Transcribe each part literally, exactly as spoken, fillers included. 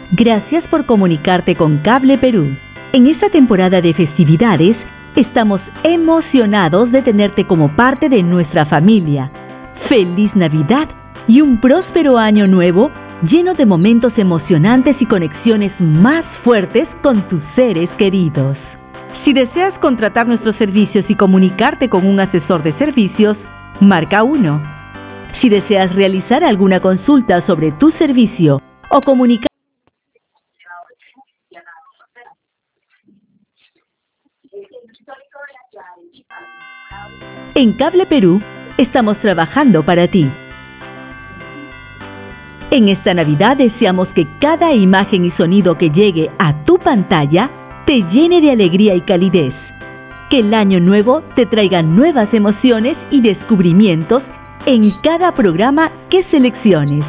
Gracias por comunicarte con Cable Perú. En esta temporada de festividades, estamos emocionados de tenerte como parte de nuestra familia. ¡Feliz Navidad y un próspero año nuevo lleno de momentos emocionantes y conexiones más fuertes con tus seres queridos! Si deseas contratar nuestros servicios y comunicarte con un asesor de servicios, marca uno. Si deseas realizar alguna consulta sobre tu servicio o comunicar en Cable Perú, estamos trabajando para ti. En esta Navidad deseamos que cada imagen y sonido que llegue a tu pantalla te llene de alegría y calidez. Que el año nuevo te traiga nuevas emociones y descubrimientos en cada programa que selecciones.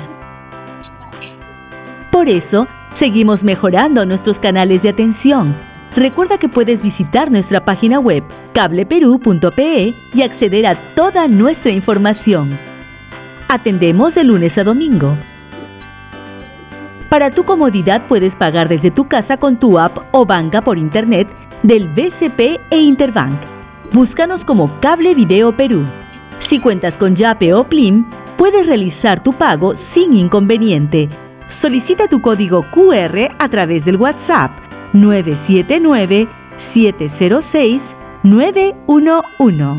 Por eso, seguimos mejorando nuestros canales de atención. Recuerda que puedes visitar nuestra página web cable perú punto pe y acceder a toda nuestra información. Atendemos de lunes a domingo. Para tu comodidad puedes pagar desde tu casa con tu app o banca por internet del B C P e Interbank. Búscanos como Cable Video Perú. Si cuentas con Yape o Plim, puedes realizar tu pago sin inconveniente. Solicita tu código Q R a través del WhatsApp nueve siete nueve, siete cero seis, nueve uno uno.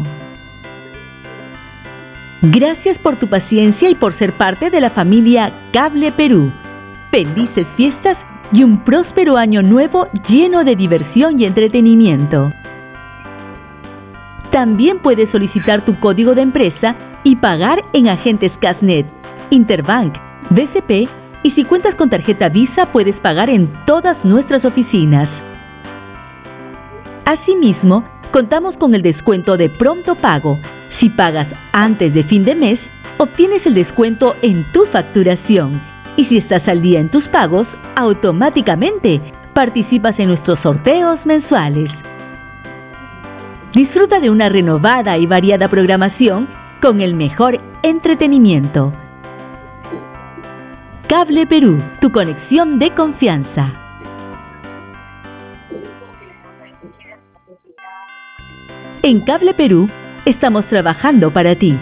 Gracias por tu paciencia y por ser parte de la familia Cable Perú. Felices fiestas y un próspero año nuevo lleno de diversión y entretenimiento. También puedes solicitar tu código de empresa y pagar en agentes Casnet, Interbank, B C P y si cuentas con tarjeta Visa puedes pagar en todas nuestras oficinas. Asimismo, contamos con el descuento de pronto pago. Si pagas antes de fin de mes, obtienes el descuento en tu facturación. Y si estás al día en tus pagos, automáticamente participas en nuestros sorteos mensuales. Disfruta de una renovada y variada programación con el mejor entretenimiento. Cable Perú, tu conexión de confianza. En Cable Perú, estamos trabajando para ti.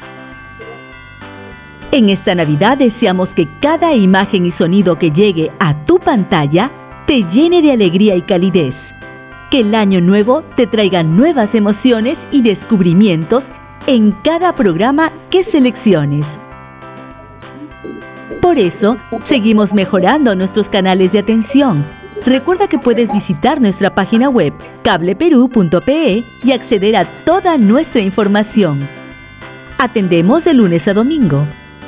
En esta Navidad deseamos que cada imagen y sonido que llegue a tu pantalla te llene de alegría y calidez. Que el año nuevo te traiga nuevas emociones y descubrimientos en cada programa que selecciones. Por eso, seguimos mejorando nuestros canales de atención. Recuerda que puedes visitar nuestra página web cable perú punto pe y acceder a toda nuestra información. Atendemos de lunes a domingo.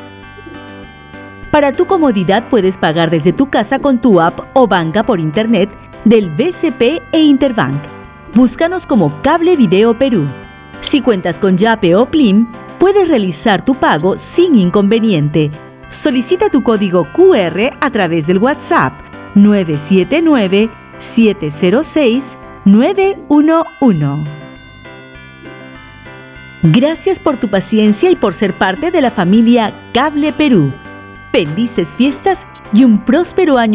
Para tu comodidad puedes pagar desde tu casa con tu app o banca por internet del B C P e Interbank. Búscanos como Cable Video Perú. Si cuentas con Yape o Plim, puedes realizar tu pago sin inconveniente. Solicita tu código Q R a través del WhatsApp nueve siete nueve, siete cero seis, nueve uno uno. Gracias por tu paciencia y por ser parte de la familia Cable Perú. Felices fiestas y un próspero año